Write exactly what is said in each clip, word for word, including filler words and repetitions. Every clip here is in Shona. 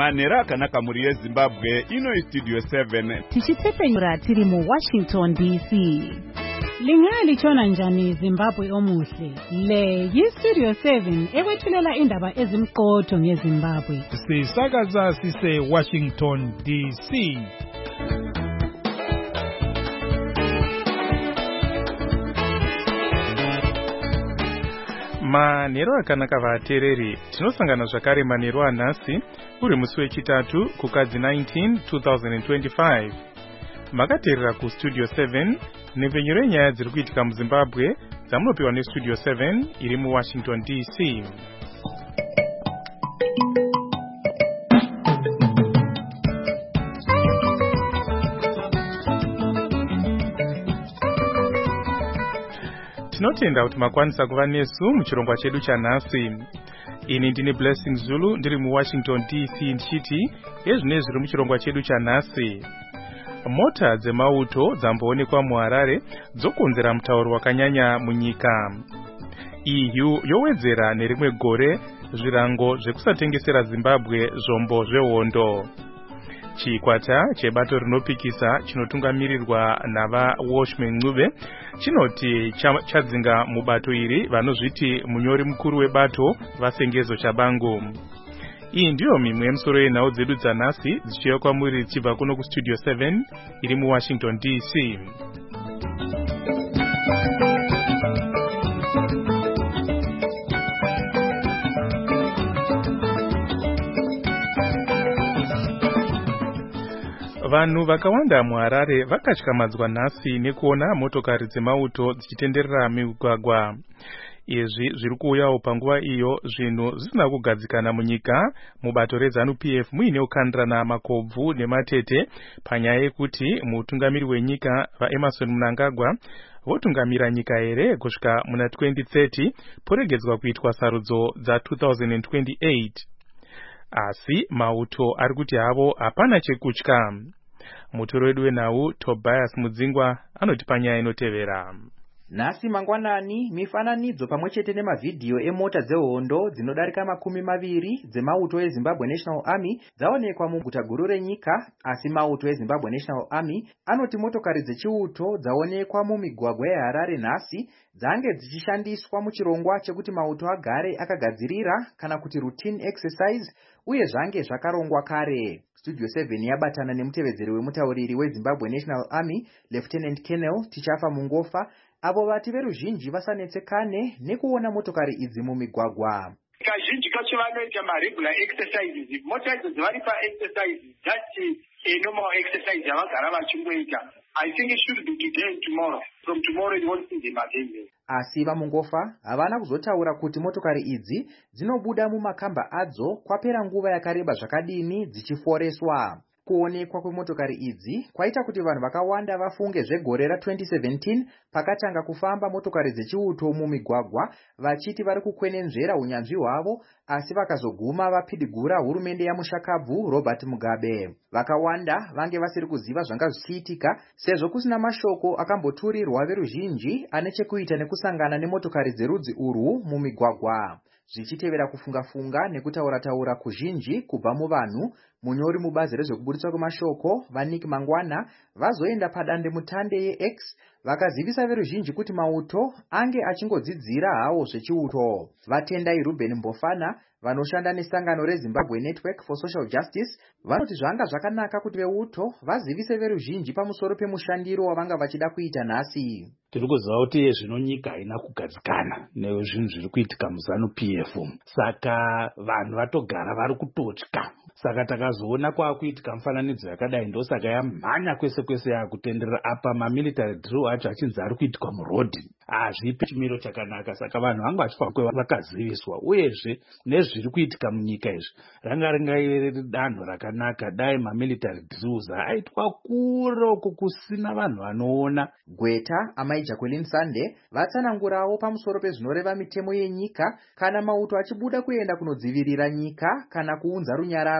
manhero akanaka muri yezimbabwe. Ino istudio seven tichitepfenyura tiri mu Washington D C. Lingali chona njani Zimbabwe omuhle. Le yistudio seven ekwethulela indaba ezimqotho ngeZimbabwe. Sisakaza sise Washington D C. Manhero akanaka vatereri, tinosangana zvakare manhero anhasi uri musi wechitatu kukadzi nineteen twenty twenty-five. Makateerera kustudio seven nepfenyuro yenyaya dziri kuitika muZimbabwe dzamunopiwa nestudio seven iri muWashington D C. Tinotenda kuti makwanisa kuva nesu muchirongwa chedu chanhasi. Ini ndini Blessing Zulu ndiri muWashington D C ndichiti ezvine zviri muchirongwa chedu chanhasi. Mota dzemauto dzamboonekwa muHarare dzokonzera mutauro wakanyanya munyika. E U yowedzera nerimwe gore zvirango zvekusatengesera Zimbabwe zvombo zvehondo. Chikwata chebato rinopikisa chinotungamirirwa nava Washman Ncube chinoti chadzinga mubato iri vanozviti munyori mukuru webato vasengezo chabangu. Iyi ndiyo mimwe yemusoro yenhau dzedu dzanhasi dzichiuya kwamuri dzichibva kuno kustudio seven iri muWashington D C. Vanhu vakawanda muHarare vakatyamadzwa nhasi nekuona motokari dzemauto dzichitenderera migwagwa. Izvi zviri kuuyawo panguva iyo zvinhu zvisina kugadzikana munyika mubato reZANU P F muine kukandirana makobvu nematete panyaya yekuti mutungamiri wenyika vaEmmerson Mnangagwa votungamira nyika here kusvika muna twenty thirty poregedzwa kuitwa sarudzo dza twenty twenty-eight. Asi mauto ari kuti havo hapana chekutya. Mutoro wedu wenhau Tobias Mudzingwa anoti panyaya inotevera. Nhasi mangwanani mifananidzo pamwechete nemavhidhiyo emota dzehondo dzinodarika makumi maviri dzemauto eZimbabwe National Army dzaonekwa muguta guru renyika. Asi mauto eZimbabwe National Army anoti motokari dzechiuto dzaonekwa mumigwagwa yeHarare nhasi dzange dzichishandiswa muchirongwa chekuti mauto agare akagadzirira kana kuti routine exercise uye zvange zvakarongwa kare. Studio seven yabatana nemutevedzeri wemutauriri weZimbabwe National Army Lieutenant Colonel Tichafa Mungofa avo vati veruzhinji vasanetsekane nekuona motokari idzi mumigwagwa. Kazhinji kacho vanoita maregular exercises. Mota idzo dzivari paexercise just a normal exercise yavagara vachingoita. I think it should be today and tomorrow. From tomorrow you won't see them again. Asi vaMungofa havana kuzotaura kuti motokari idzi dzinobuda mumakamba adzo kwapera nguva yakareba zvakadini dzichiforeswa. Kuonekwa kwemotokari idzi kwaita kuti vanhu vakawanda vafunge zvegore ra twenty seventeen pakatanga kufamba motokari dzechiuto mumigwagwa vachiti vari kukwenenzvera unyanzvi hwavo, asi vakazoguma vapidigura hurumende yamushakabvu Robert Mugabe. Vakawanda vange vasiri kuziva zvanga zvichiitika sezvo kusina mashoko akamboturirwa veruzhinji ane chekuita nekusangana nemotokari dzerudzi urwu mumigwagwa. Zvichitevera kufunga-funga nekutaura-taura kuzhinji kubva muvanhu, munyori mubazi rezvekuburitswa kwemashoko vaNick Mangwana vazoenda padande mutande yeX vakazivisa veruzhinji kuti mauto ange achingodzidzira hawo zvechiuto. Vatendai Ruben Mbofana vanoshanda nesangano reZimbabwe Network for Social Justice vanoti zvanga zvakanaka kuti veuto vazivise veruzhinji pamusoro pemushandiro wavanga vachida kuita nhasi. Tiri kuziva kuti zvino nyika haina kugadzikana nezvinhu zviri kuitika muZANU P F. Saka vanhu vatogara vari kutotya. Saka takazoona kwakuitika mufananidzo yakadai ndosaka yamhanya kwese kwese yakutenderera apa mamilitary drill acho achinzi ari kuitika murodhi. Hazvipi chimiro chakanaka, saka vanhu vanga vachifanirwa vakaziviswa uyezve nezviri kuitika munyika izvi ranga ringaive danho rakanaka dai mamilitary drills aitwa kure uko kusina vanhu vanoona. Gweta amai Jacqueline Sande vatsanangurawo pamusoro pezvinoreva mitemo yenyika kana mauto achibuda kuenda kunodzivirira nyika kana kuunza runyararo.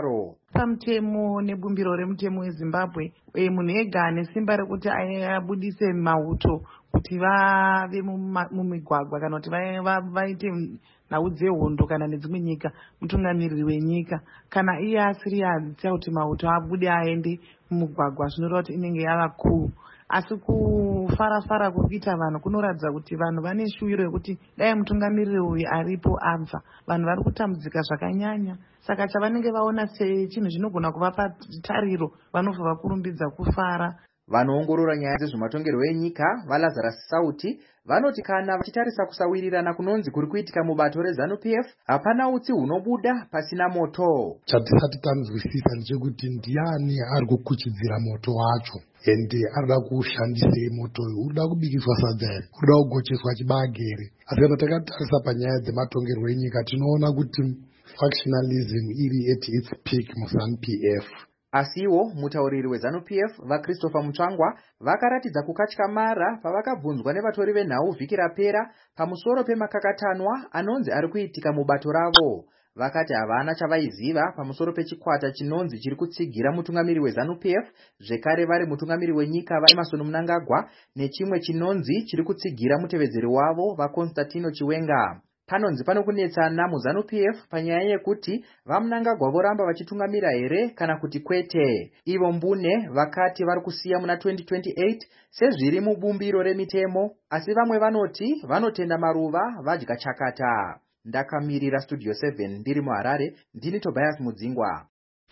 pamutemo nebumbiro remutemo wezimbabwe munhu ega ane simba rekuti abudise mauto kuti vave mumigwagwa kana kuti vaite nhau dzehondo kana nedzimwe nyika, mutungamiriri wenyika. Kana iye asiri adzidzira kuti mauto abude aende mumugwagwa, zvinoreva kuti inenge yava kuu. Asi kufara-fara kuri kuita vanhu kunoratidza kuti vanhu vane shuwiro yekuti dai mutungamiriri uyu aripo abva, vanhu vari kutambudzika zvakanyanya. Saka chavanenge vaona sechinhu chinogona kuvapa tariro, vanobva vakurumbidza kufara. Vanoongorora nyaya dzezvematongerwo enyika vaLazarus Sauti vanoti kana vachitarisa kusawirirana kunonzi kuri kuitika mubato reZANU-P F, hapana utsi hunobuda pasina moto. Chatisati tanzwisisa ndechekuti ndiani ari kukuchidzira moto wacho, ende arida kushandise moto uyu, urida kubikiswa sadza here, urida kugocheswa chibage here. Asi kana takatarisa panyaya dzematongerwo enyika tinoona kuti factionalism iri at its peak muZANU-P F. Asiwo mutauriri weZANU-P F vaChristopher Mutsvangwa vakaratidza kukatyamara pavakabvunzwa nevatori venhau vhiki rapera pamusoro pemakakatanwa anonzi ari kuitika mubato ravo. Vakati havana chavaiziva pamusoro pechikwata chinonzi chiri kutsigira mutungamiri weZANU-P F, zvekare vari mutungamiri wenyika vaEmmerson Mnangagwa nechimwe chinonzi chiri kutsigira mutevedzeri wavo vaConstantino Chiwenga. Panonzi pano kunetsana muZANU-P F panyaya yekuti vaMnangagwa voramba vachitungamira here kana kuti kwete. Ivo Mbune vakati vari kusiya muna twenty twenty-eight sezviri mubumbiro remitemo, asi vamwe vanoti vanotenda maruva vadya chakata. Ndakamirira Studio seven ndiri muHarare, ndini Tobias Mudzingwa.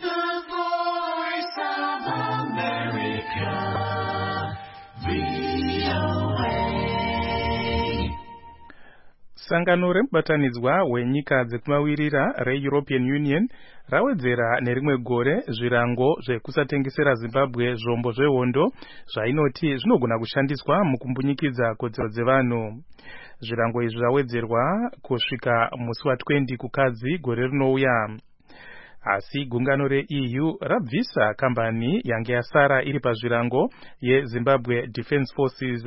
Sangano remubatanidzwa wenyika dzekumavirira reEuropean Union rawedzera nerimwe gore zvirango zvekusatengesera Zimbabwe zvombo zvehondo zvainoti zvinogona kushandiswa mukumbunyikidza kodzero dzevanhu. Zvirango izvi zvawedzerwa kusvika musi wa20 kukadzi gore rinouya. Asi gungano reE U rabvisa kambani yange yasara iri pazvirango yeZimbabwe Defence Forces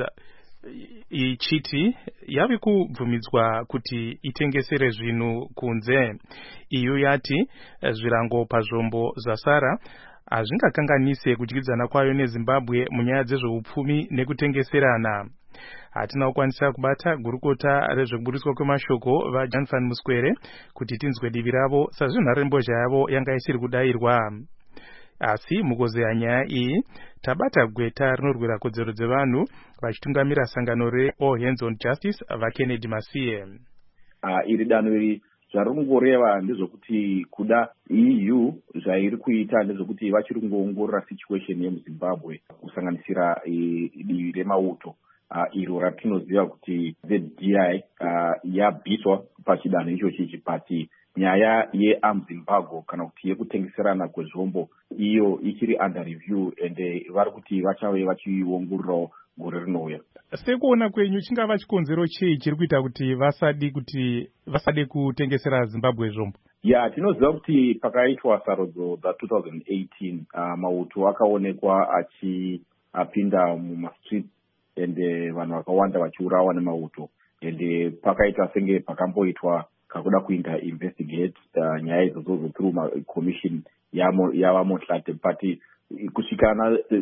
ichiti yave kubvumidzwa kuti itengesere zvinhu kunze. E U yati zvirango pazvombo zvasara hazvingakanganise kudyidzana kwayo neZimbabwe munyaya dzezveupfumi nekutengeserana. Hatina kukwanisa kubata gurukota rezvekuburitswa kwemashoko vaJan van Muskwere kuti tinzwe divi ravo sezvo nharembozha yavo yanga isiri kudayirwa. Asi mukozeya nyaya iyi tabata gweta rinorwira kodzero dzevanhu vachitungamira sangano reAll Hands on Justice vaKennedy Masiye. Uh, iri danho iri zvarongoreva ndezvokuti kuda E U zvairi kuita ndezvokuti vachiri kungoongorora situation yemuZimbabwe kusanganisira divi remauto uh, iro ratinoziva kuti Z D I uh, yabviswa pachidanho ichochi chipati nyaya yeAmzimbabwe kana kuti yekutengeserana kwezvombo iyo ichiri under review ende vari kuti vachave vachiongororawo gore rinouya. Sekuona kwenyu chingava chikonzero chei chiri kuita kuti vasadi kuti vasade kutengesera Zimbabwe zvombo? Ya, tinoziva kuti pakaitwa sarudzo dza twenty eighteen uh, mauto akaonekwa achipinda mumastreets ende vanhu vakawanda vachiurawa nemauto ende pakaita senge pakamboitwa kakuda kuita investigate uh, nyaya idzodzo through commission yava Motlate, but kusvika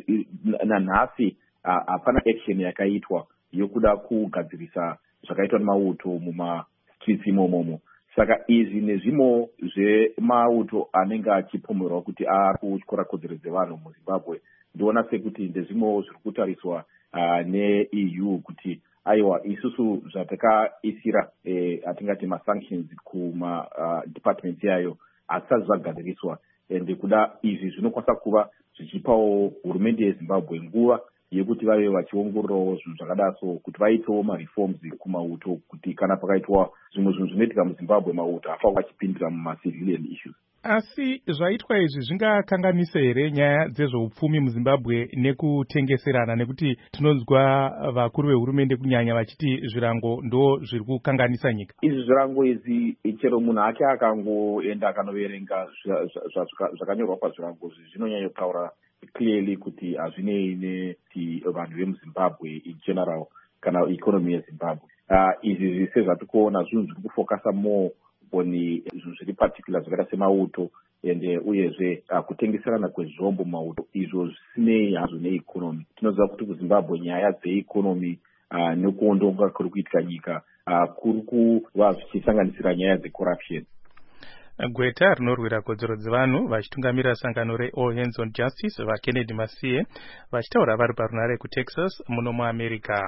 nanhasi hapana action yakaitwa yokuda kugadzirisa zvakaitwa nemauto mumastreets imomomo. Saka izvi nezvimo zvemauto anenge achipomerwa kuti ari kutyora kodzero dzevanhu muZimbabwe ndiona sekuti ndezvimo zviri kutariswa uh, neE U kuti aiwa isusu zvatakaisira eh, atingati masanctions kuma uh, department yayo asati zvagadziriswa ende kuda izvi zvinokwanisa kuva zvichipawo hurumende yeZimbabwe nguva yekuti vave vachiongororawo zvinhu zvakadaro so kuti vaitewo mareforms kumauto kuti kana pakaitwa zvimwe zvinhu zvinoitika muZimbabwe mauto afa vachipindira mumacivilian issues. Asi zvaitwa izvi zvingakanganisa here nyaya dzezveupfumi muZimbabwe nekutengeserana, nekuti tinonzwa vakuru vehurumende kunyanya vachiti zvirango ndo zviri kukanganisa nyika? Izvi zvirango izvi chero munhu ake akangoenda akanoverenga zvakanyorwa pazvirango izvi zvinonyanya kutaura clearly kuti hazvinei neti vanhu vemuZimbabwe in general kana economy yeZimbabwe. Uh, izvi zvise zvatikuona zvinhu zviri kufokasa more on zvinhu zviri particular zvakaita semauto ende uyezve uh, kutengeserana kwezvombo mauto izvo zvisinei hazvo neikonomi. Tinoziva kuti kuZimbabwe nyaya dzeikonomi uh, nekuondoka kuri kuitika nyika uh, kuri kuva zvichisanganisira nyaya dzecorruption. Gweta rinorwira kodzero dzevanhu vachitungamira sangano reAll Hands on Justice vaKennedy Masiye vachitaura vari parunare kuTexas muno muAmerica.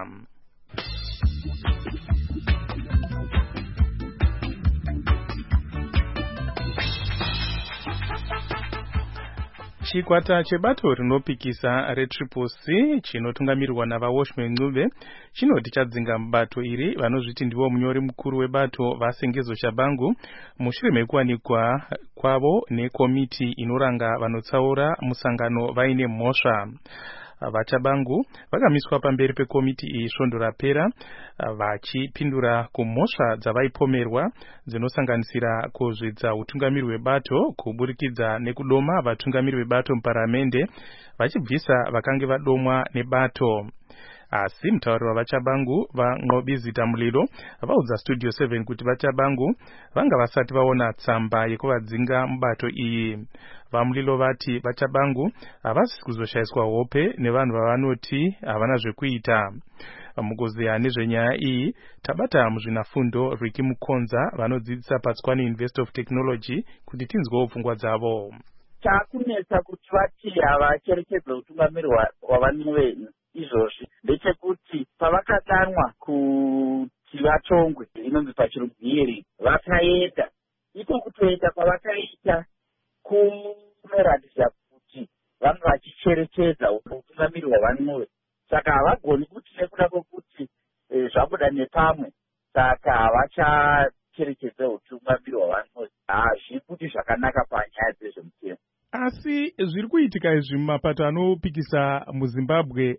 Chikwata chebato rinopikisa reTriple C chinotungamirirwa navaWashman Ncube chinoti chadzinga mubato iri vanozviti ndivo munyori mukuru webato vaSengezo Shabangu mushure mekuwanikwa kwavo nekomiti inoranga vanotsaura musangano vaine mhosva. VaChabangu vakamiswa pamberi pekomiti iyi svondo rapera vachipindura kumhosva dzavaipomerwa dzinosanganisira kuzvidza utungamiri hwebato kuburikidza nekudoma vatungamiri vebato muparamende vachibvisa vakange vadomwa nebato. Asi mutauri wavaChabangu vaNqobizita Mulilo vaudza Studio seven kuti vaChabangu vanga vasati vaona tsamba yekuvadzinga mubato iyi. VaMulilo vati vaChabangu havasi kuzoshayiswa hope nevanhu vavanoti havana zvekuita. Mukuzeya nezvenyaya iyi tabata muzvinafundo Ricky Mukonza vanodzidzisa paTswane University of Technology kuti tinzwewo pfungwa dzavo. Chakunetsa kuti vati havacherechedza utungamiri hwavanhu izvozvi ndechekuti pavakadanwa kuti vatongwe inonzi pachirungu hearing vakaenda iko kutoita kwavakaita kunoratidza kuti vanhu vachicherechedza utungamiri hwavanhuve saka havagoni kuti nekuda kwokuti e, zvabuda nepamwe saka havachacherechedza utungamiri hwavanhuve hazviri kuti zvakanaka panyaya dzezvemutemo. Asi zviri kuitika izvi mumapato anopikisa muZimbabwe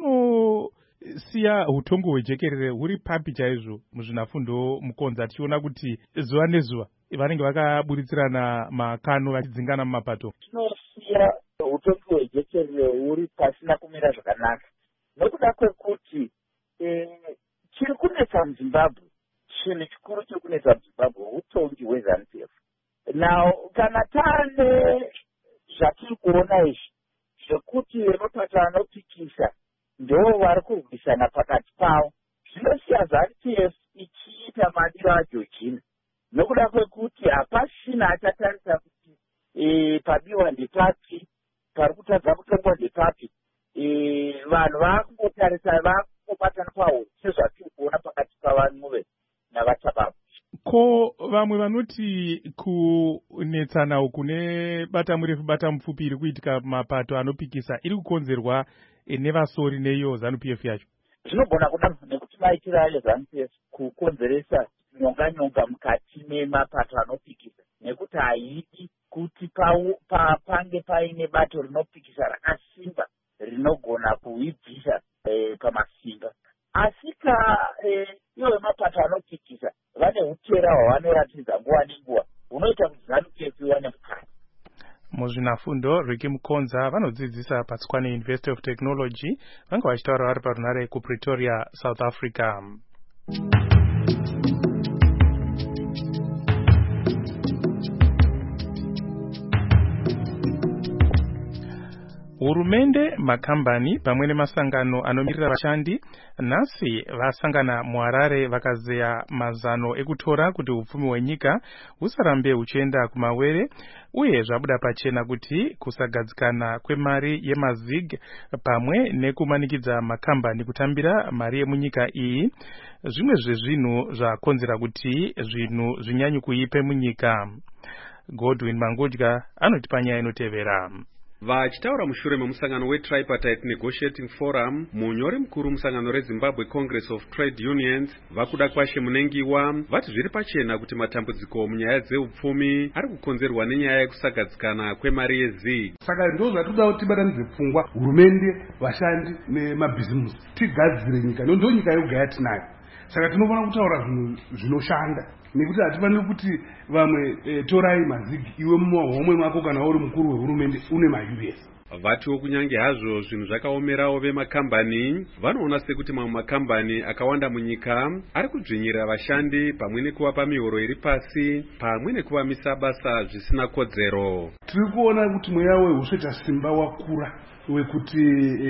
zvinosiya utongo hwejekerere huri papi chaizvo muzvinafundo Mukonza tichiona kuti zuva nezuva vanenge vakaburitsirana makano vachidzingana mumapato. Zvinosiya utongo hwejekerere huri pasina kumira zvakanaka nekuda kwekuti e, chiri kunetsa muZimbabwe chinhu chikuru chiri kunetsa muZimbabwe utongi hweZANU-P F. Now kana tane zvatiri kuona izvi zvekuti vemapato anopikisa ndo vari kurwisana pakati pavo zvinosiya ZANU-P F ichiita madiro aJorgina nokuda kwekuti hapasina achatarisa kuti e, pabiwa ndepapi pari kutadza kutongwa ndepapi e, vanhu vakungotarisa vakungobatana pahuro sezvatiri kuona pakati pavanhuve navaChabangu. Ko vamwe vanoti kunetsana kune bata murefu bata mupfupi iri kuitika mapato anopikisa iri kukonzerwa nevasori neiyo ZANU-P F yacho. Zvinogona kuda nekuti maitira ayo ZANU-P F kukonzeresa nyonga nyonga mukati memapato anopikisa nekuti haidi kuti pa, pange paine bato rinopikisa rakasimba rinogona kuibvisa e, pamasimba. Asi ka e, iwo mapato anopikisa vane utera hwavanoratidza nguva nenguva hunoita kuti ZANU-P F iwane mukana. Muzvinafundo Ricky Mukonza vanodzidzisa paTswane University of Technology vanga vachitaura vari parunare kuPretoria, South Africa. Hurumende, makambani pamwe nemasangano anomirira vashandi nhasi vasangana muHarare vakazeya mazano ekutora kuti upfumi hwenyika husarambe huchienda kumawere uye zvabuda pachena kuti kusagadzikana kwemari yemazig pamwe nekumanikidza makambani kutambira mari yemunyika iyi zvimwe zvezvinhu zvakonzera kuti zvinhu zvinyanyi kuipe munyika. Godwin Mangudya anoti panyaya inotevera. Vachitaura mushure memusangano weTripartite Negotiating Forum, munyori mukuru musangano reZimbabwe Congress of Trade Unions Vakuda Kwashe Munengiwa vati zviri pachena kuti matambudziko munyaya dzeupfumi ari kukonzerwa nenyaya yekusagadzikana kwemari yezig. Saka ndo zvatoda kuti tibatanidze pfungwa hurumende, vashandi nemabhizimusi tigadzire nyika ndo nyika yoga yatinayo. Saka tinofana kutaura zvinhu zvinoshanda nekuti hatifaniri kuti vamwe e, torai mazigi iwe mumwe mwako kana uri mukuru wehurumende une ma-U S. vatiwo kunyange hazvo zvinhu zvakaomerawo vemakambani vanoona sekuti mamwe makambani akawanda munyika ari kudzvinyirira vashandi pamwe nekuvapa mihoro iri pasi pamwe nekuvamisa basa zvisina kodzero. Tiri kuona kuti mweya wehusveta simba wakura wekuti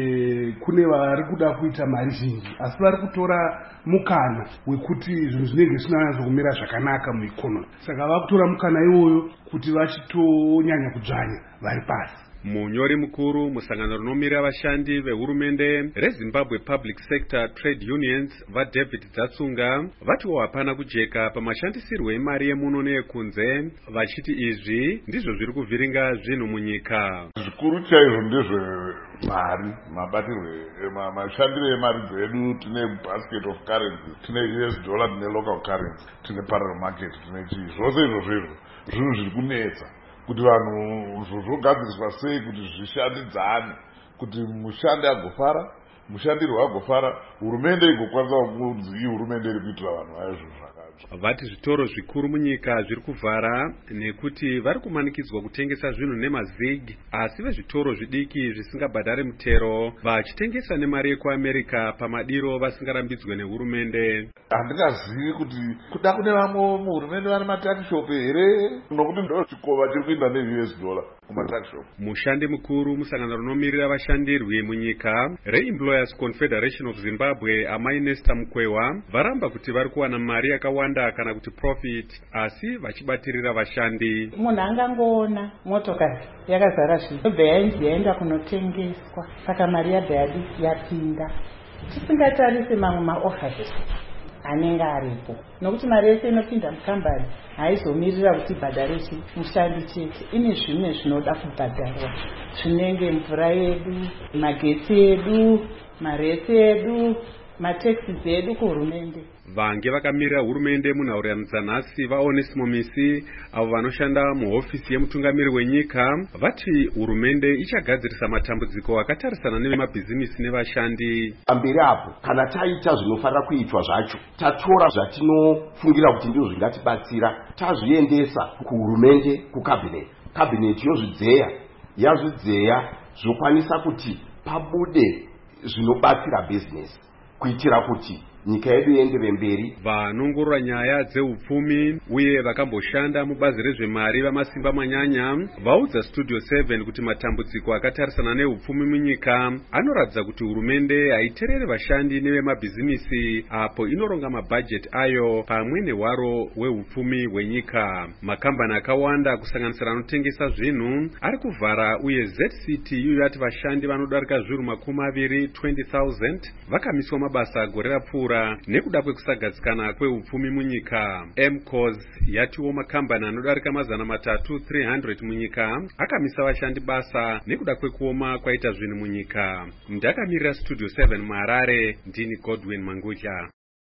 e, kune vari kuda kuita mari zhinji asi vari kutora mukana wekuti zvinhu zvinenge zvisina kumira zvakanaka muikonomi, saka vakutora mukana iwoyo kuti vachitonyanya kudzvanya vari pasi. Munyori mukuru musangano rinomirira vashandi vehurumende reZimbabwe Public Sector Trade Unions vaDavid Dzatsunga vatiwo hapana kujeka pamashandisirwo emari yemuno neyekunze, vachiti izvi ndizvo zviri kuvhiringa zvinhu munyika. Zvikuru chaizvo ndezvemari, mabatirwo mashandiro emari dzedu. Tine basket of currency, tine U S dollar, tine local currency, tine parallel market, tine chii. Zvose izvo zvinhu zvinhu zviri kunetsa kuti vanhu zvogadziriswa sei kuti zvishandidzane, kuti mushandi agofara, mushandirwo agofara, hurumende igokwanisa kunzi iyi hurumende iri kuitira vanhu vayo zvinhu zvakatsva. Vati zvitoro zvikuru munyika zviri kuvhara nekuti vari kumanikidzwa kutengesa zvinhu nemazig, asi vezvitoro zvidiki zvisingabhadhari mutero vachitengesa nemari yekuAmerica pamadiro vasingarambidzwe nehurumende. Handingazivi kuti kuda kune vamwe muhurumende vane matakishopu here, nokuti ndo chikova chiri kuinda ne-U S dollar kumatakishopu. Mushandi mukuru musangano rinomirira vashandirwi munyika reEmployers Confederation of Zimbabwe Amai Nesta Mukwewa varamba kuti vari kuwana mari yakawanda kana kuti profit, asi vachibatirira vashandi. Munhu angangoona motokari yakazara zvinhu yobva yainzi yaenda kunotengeswa, saka mari yabva yapinda, tisingatarisi mamwe maoverhead anenge aripo, nokuti mari yese inopinda mukambani haizomirira kuti ibhadhare mushandi chete, ine zvimwe zvinoda kubhadharwa zvinenge mvura yedu, magetsi edu, maresi edu, matekisi edu kuhurumende. Vange vakamirira hurumende munhaurirano nhasi vaOnesimo Misi avo vanoshanda muhofisi yemutungamiri wenyika vati hurumende ichagadzirisa matambudziko akatarisana nevemabhizimisi nevashandi. Pamberi apo kana taita zvinofanira kuitwa zvacho, tatora zvatinofungira kuti ndizvo zvingatibatsira, tazviendesa kuhurumende, kukabineti, kabineti yozvidzeya, yazvidzeya zvokwanisa kuti pabude zvinobatsira business kuitira kuti nyika yedu ienderere mberi. Vanongorora nyaya dzeupfumi uye vakamboshanda mubazi rezvemari vamasimba manyanya vaudza Studio seven kuti matambudziko akatarisana neupfumi munyika anoratidza kuti hurumende haiterere vashandi nevemabhizimisi apo inoronga mabhajeti ayo pamwe nehwaro hweupfumi hwenyika. Makambani akawanda kusanganisira anotengesa zvinhu ari kuvhara uye Z C T U yati vashandi vanodarika zviuru makumi maviri twenty thousand vakamiswa mabasa gore rapfuura nekuda kwekusagadzikana kweupfumi munyika. M C O S yatiwo makambani anodarika mazana matatu three hundred munyika akamisa vashandi basa nekuda kwekuoma kwaita zvinhu munyika. Ndakamirira Studio seven muHarare, ndini Godwin Mangudya.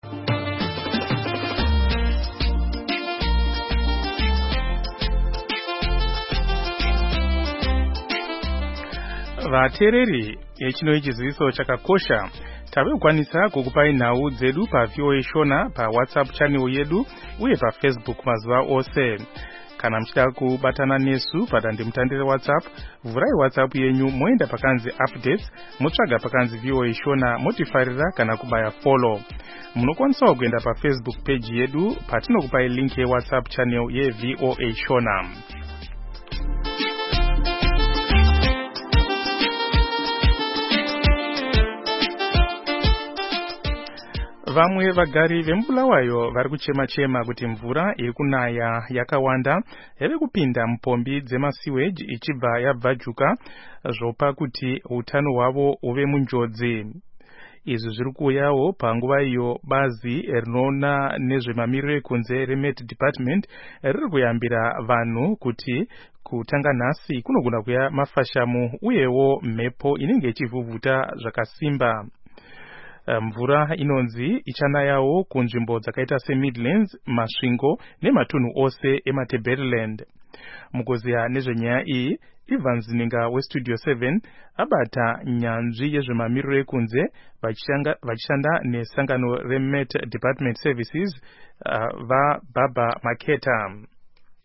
Vatereri, echino chiziviso chakakosha tave kukwanisa kukupai nhau dzedu pa V O A Shona pa WhatsApp channel yedu uye pa Facebook mazuva ose. Kana mchida kubatana nesu padandemutandire WhatsApp, vurai WhatsApp yenyu moenda pakanzi updates, motsvaga pakanzi V O A Shona, motifarira kana kubaya follow. Munokwanisa kuenda pa Facebook page yedu patinokupai link ye WhatsApp channel ye V O A Shona. Vamwe vagari vemubulawayo vari kuchema-chema kuti mvura iri kunaya yakawanda yave kupinda mupombi dzemasiweji ichibva yabvajuka zvopa kuti utano hwavo uve munjodzi. Izvi zviri kuuyawo panguva iyo bazi rinoona nezvemamiriro ekunze reMet Department riri kuyambira vanhu kuti kutanga nhasi kunogona kuya mafashamu uyewo mhepo inenge ichivhuvhuta zvakasimba. Mvura inonzi ichanayawo kunzvimbo dzakaita seMidlands, Masvingo nematunhu ose eMatabeleland. Mukuziya nezvenyaya iyi, Ivan Zininga weStudio seven abata nyanzvi yezvemamiriro ekunze vachishanda nesangano reMet Department Services uh, vaBaba Maketa.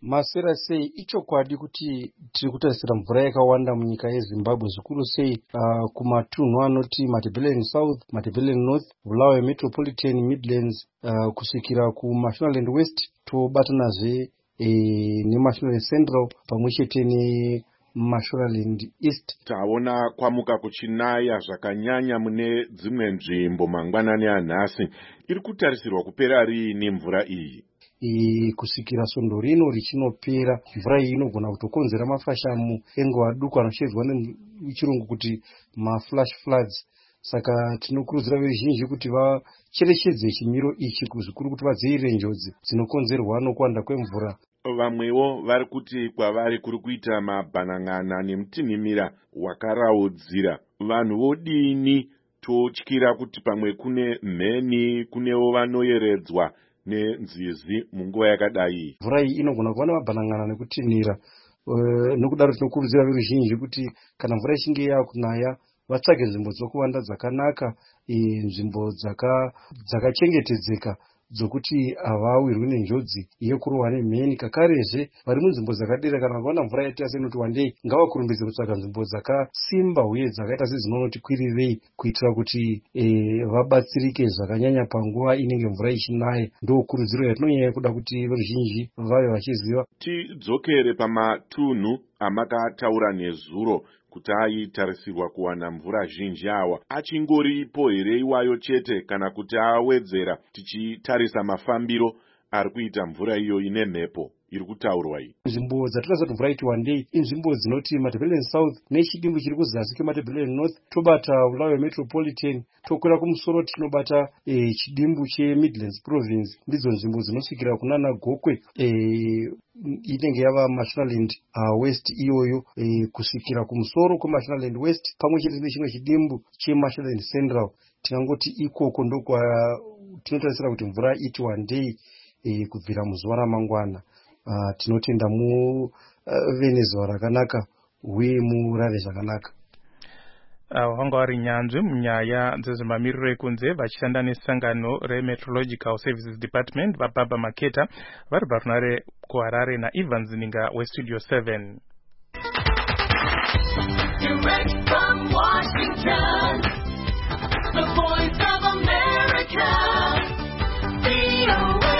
masera sei ichokwadi kuti tiri kutarisira mvura yakawanda munyika yezimbabwe zvikuru sei uh, kumatunhu anoti Matabeleland South, Matabeleland North, Bulawayo Metropolitan, Midlands uh, kusvikira kuMashonaland West tobatanazve e, neMashonaland Central pamwe chete neMashonaland East. Taona kwamuka kuchinaya zvakanyanya mune dzimwe nzvimbo mangwanani anhasi. Iri kutarisirwa kupera riini mvura iyi? E, kusvikira svondo rino richinopera mvura iyi inogona kutokonzera mafashamu enguva duku anoshedzwa nechirungu kuti maflash floods. Saka tinokurudzira veruzhinji kuti vacherechedze chimiro ichi zvikuru kuti vadzivirire njodzi dzinokonzerwa nokuwanda kwemvura. Vamwewo vari kuti kwavari kuri kuita mabhanan'ana nemutinhimira wakaraudzira. Vanhu vodini totyira kuti pamwe kune mheni, kunewo vanoyeredzwa nenzizi munguva yakadai. Mvura iyi inogona kuva nemabhanan'ana nekutinhira. Uh, nokudaro tinokurudzira veruzhinji kuti kana mvura ichinge yakunaya vatsvage nzvimbo dzokuvanda dzakanaka, nzvimbo dzakachengetedzeka dzaka dzokuti havawirwi nenjodzi yekurohwa nemheni. Kakarezve vari munzvimbo dzakadera kana vakaona mvura yaita senoti wandei ngavakurumbidze kutsvaga nzvimbo dzakasimba uye dzakaita sedzinoonoti kwirirei kuitira kuti e, vabatsirike zvakanyanya panguva inenge mvura ichinaya. Ndokurudziro yatinonyanya kuda kuti veruzhinji vave vachiziva. Tidzokere pamatunhu amakataura nezuro kuti aitarisirwa kuwana mvura zhinji awa achingoripo here iwayo chete kana kuti awedzera tichitarisa mafambiro ari kuita mvura iyo ine mhepo iri kutaurwa iyi? Nzvimbo dzatinoona kuti mvura iti wandei inzvimbo dzinoti Matabeleland South nechidimbu chiri kuzasi kweMatabeleland North, tobata Bulawayo Metropolitan, tokwira kumusoro tinobata e, chidimbu cheMidlands Province. Ndidzo nzvimbo dzinosvikira kunana Gokwe e, inenge yava Mashonaland uh, West iyoyo e, kusvikira kumusoro kweMashonaland West pamwe chete nechimwe chidimbu cheMashonaland Central. Tingangoti ikoko ndokwa tinotarisira kuti mvura iti wandei e, kubvira muzuva ramangwana. Uh, tinotenda muve uh, nezuva rakanaka uye murave zvakanaka. Uh, vanga vari nyanzvi munyaya dzezvemamiriro ekunze vachishanda nesangano reMeteorological Services Department vaBaba Maketa vari parunare kuHarare naEvans Ninga weStudio seven. Direct from Washington, the voice of America, V O A.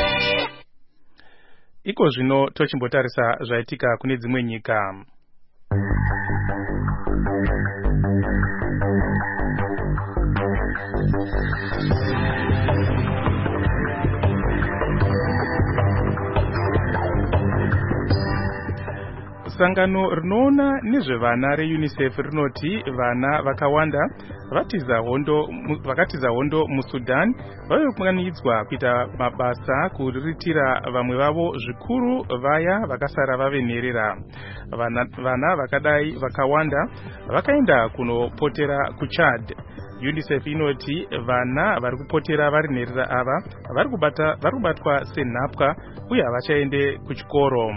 Iko zvino tochimbotarisa zvaitika kune dzimwe nyika. Sangano rinoona nezvevana reUNICEF rinoti vana vakawanda vatiza hondo vakatiza hondo muSudan vayokunganidzwa kuita mabasa kuriritira vamwe vavo zvikuru vaya vakasara vavenherera. Vana, vana vakadai vakawanda vakaenda kunopotera kuChad. UNICEF inoti vana vari kupotera varinherera ava vari kubata vari kubatwa senhapwa uye havachaende kuchikoro.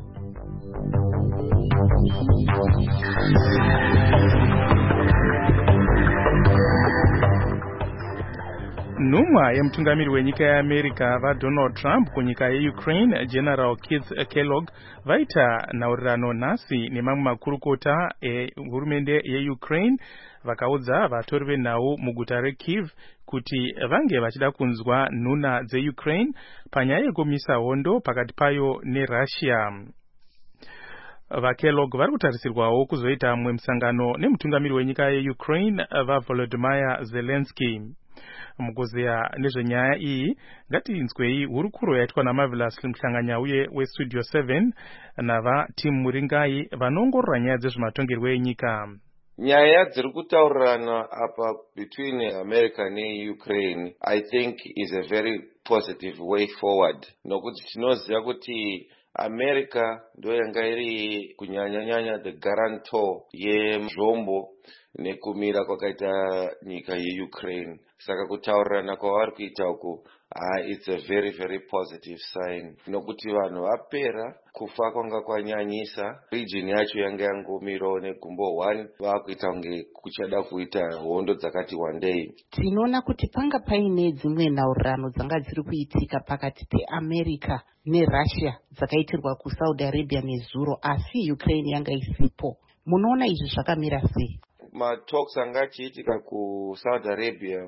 Nhumwa yemutungamiri wenyika yeAmerica vaDonald Trump kunyika yeUkraine General Keith Kellogg vaita nhaurirano nhasi nemamwe makurukota ehurumende yeUkraine vakaudza vatori venhau muguta reKyiv kuti vange vachida kunzwa nhuna dzeUkraine panyaya yekumisa hondo pakati payo neRussia. VaKellogg vari kutarisirwawo kuzoita mumwe musangano nemutungamiri wenyika yeUkraine vaVolodymyr Zelensky. Mukuzeya nezvenyaya iyi ngatinzwei hurukuro yaitwa naMarvelous Mhlanganya uye weStudio seven navaTim Muringai vanoongorora nyaya dzezvematongerwo enyika. Nyaya dziri kutaurirana apa between America neUkraine I think is a very positive way forward, nokuti tinoziva kuti America ndo yanga iri kunyanya nyanya the guarantor yezvombo nekumira kwakaita nyika yeUkraine. Saka kutaurirana kwavari kuita uku Uh, it's a very very positive sign. Nokuti vanhu vapera kufa kwanga kwanyanyisa, region yacho yanga yangomirawo negumbo one, vakuita kunge kuchada kuita hondo dzakati wandei. Tinoona kuti panga paine dzimwe nhaurirano dzanga dziri kuitika pakati peAmerica neRussia dzakaitirwa kuSaudi Arabia nezuro, asi Ukraine yanga isipo. Munoona izvi zvakamira sei? Matalks anga achiitika kuSaudi Arabia,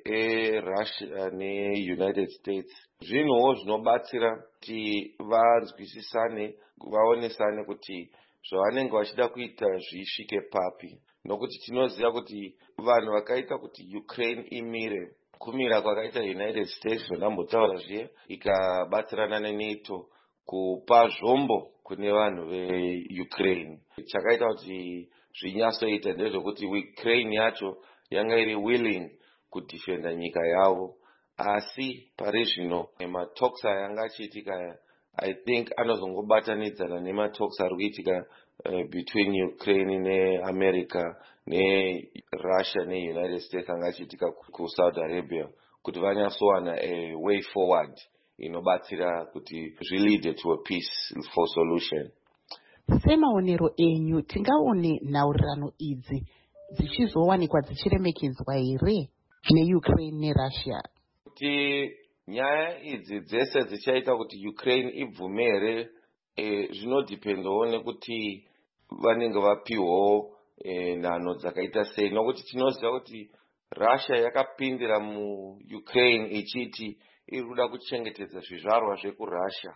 eRussia neUnited States zvinhuwo zvinobatsira kuti vanzwisisane, vaonesane kuti zvavanenge vachida kuita zvisvike papi. Nokuti tinoziva kuti vanhu vakaita kuti Ukraine imire, kumira kwakaita United States zvandambotaura zviye, ikabatsirana neNATO kupa zvombo kune vanhu veUkraine. Chakaita kuti zvinyasoita ndezvekuti Ukraine yacho yanga iri willing kudefenda nyika yavo, asi pari zvino matalks ayanga achiitika I think anozongobatanidzana nematalks ari kuitika uh, between Ukraine neAmerica neRussia neUnited States anga achiitika kuSaudi Arabia, kuti vanyasowana a way forward inobatsira kuti zvilead to a peaceful solution. Semaonero enyu tingaone nhaurirano idzi dzichizowanikwa dzichiremekedzwa here neUkraine neRussia? Kuti nyaya idzi dzese dzichaita kuti Ukraine ibvume here, e, zvinodipendawo nekuti vanenge vapiwawo e, nhano dzakaita sei. Nokuti tinoziva kuti Russia yakapindira muUkraine ichiti iri kuda kuchengetedza zvizvarwa zvekuRussia.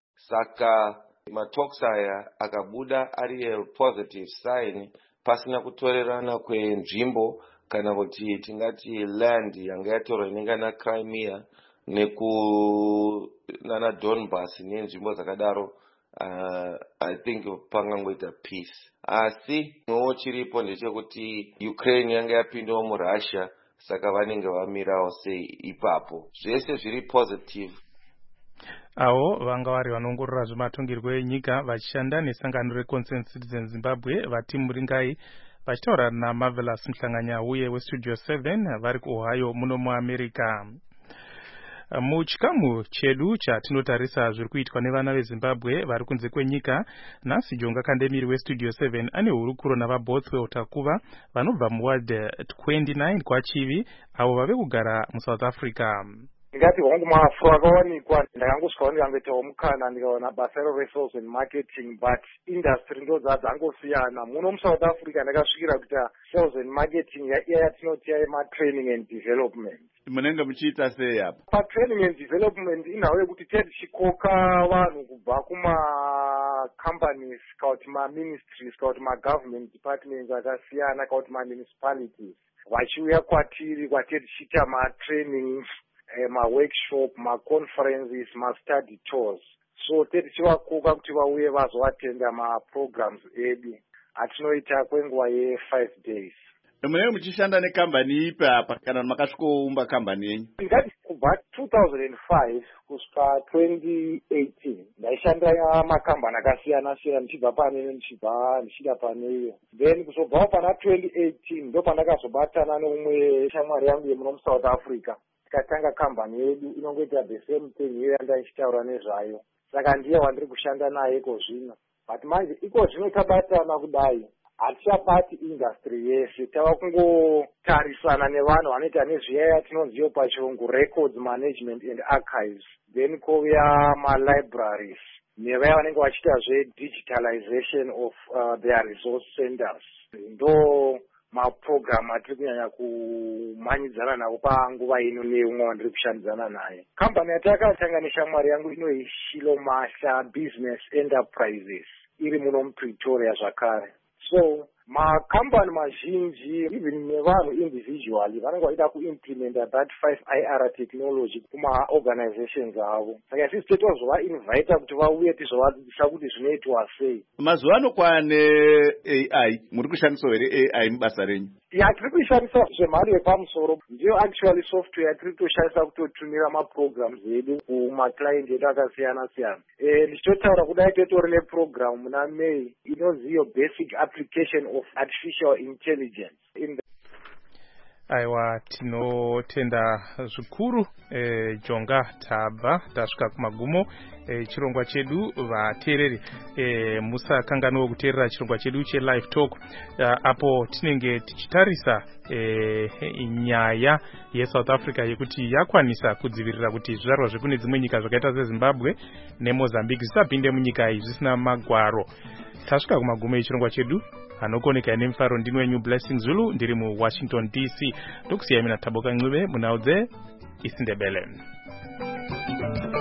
Saka matalks aya akabuda ari a positive sign, pasina kutorerana kwenzvimbo kana kuti tingati land yanga yatorwa inenge na Crimea neku nana Donbas nenzvimbo dzakadaro. uh, I think pangangoita peace. Asi mwewo chiripo ndechekuti Ukraine yanga yapindawo muRussia, saka vanenge vamirawo sei ipapo. Zvese zviri positive. Avo vanga vari vanongorora zvematongerwo enyika vachishanda nesangano reConcerned Citizens Zimbabwe, vati Muringai, vachitaura naMarvelous Mhlanganya uye weStudio seven vari kuOhio muno muAmerica. Muchikamu chedu chatinotarisa zviri kuitwa nevana veZimbabwe vari kunze kwenyika, nhasi Jonga Kandemiri weStudio seven ane hurukuro navaBothwell Takuva vanobva muward twenty-nine kwaChivi, avo vave kugara muSouth Africa. Ndingati hongu mafu akawanikwa, ndakangosvikawo ndikangoitawo mukana ndikaona basa re-sales and marketing, but industry ndo dzangosiyana. Muno muSouth Africa ndakasvikira kuita sales and marketing iya yatinoti yema-training and development. Munenge muchiita sei apa? Pa-training and development inhawo yekuti tichikoka vanhu kubva kuma-companies kana kuti ma-ministries kana kuti ma-government departments akasiyana kana kuti ma-municipalities vachiuya kwatiri kwatiri tichiita ma-trainings, Uh, ma-workshop, ma-conferences, ma-study tours. So tichivakoka kuti vauye vazoatenda ma-programs edu atinoita kwenguva ye-five days. Munenge muchishanda nekambani ipi apa kana makasvikoumba kambani yenyu? Ndingati kubva two thousand five kusvika twenty eighteen ndaishanda makambani akasiyana siyana, ndichibva pane ndichibva ndichida pane iyo. Then kuzobvawo pana twenty eighteen ndo pandakazobatana neumwe shamwari yangu yemuno muSouth Africa. Tikatanga kambani yedu inongoita the same thing iyo yandaishitaura nezvayo. Saka ndiye wandiri kushanda naye iko zvino. But manje iko zvino tabatana kudai, hatichabati industry yese, tava kungotarisana nevanhu vanoita nezviyaya tinonziyo pachirungu records management and archives, then kouya ma-libraries nevaya vanenge vachiita zve-digitalization of uh, their resource centers. Ndo maprogram atiri kunyanya kumanyidzana nawo panguva ino neumwe wandiri kushandidzana naye. Kambani yatakatanga neshamwari yangu inoi Shilomasha Business Enterprises iri muno muPretoria zvakare. So makambani mazhinji even nevanhu individually vanenge vaida kuimplementa that five I R technology kuma-organizations avo. Saka isusu totozova-invita kuti vauye tizovadzidzisa kuti zvinoitwa sei. Mazuva ano kwane A I, muri kushandisawo here A I mubasa renyu? yatiri kuishandisa zvemhando yepamusoro ndiyo actually software yatiri kutoshandisa kutotumira maprograms edu kumaclient edu akasiyana siyana. Ndichitotaura kudai totori neprogram muna May inoziyo basic application of artificial intelligence in the aiwa tinotenda zvikuru e, jonga tabva tasvika kumagumo e, chirongwa chedu vateereri e, musakanganwa kuteerera chirongwa chedu chelive talk uh, apo tinenge tichitarisa e, nyaya yeSouth Africa yekuti yakwanisa kudzivirira kuti zvizvarwa zvekune dzimwe nyika zvakaita seZimbabwe neMozambique zvisapinde munyika iyi zvisina magwaro. Tasvika kumagumo echirongwa chedu. Anokoneka nemufaro ndini wenyu Blessing Zulu ndiri muWashington D C. Tokusiyai mina Taboka Ncube munaudze isindebele.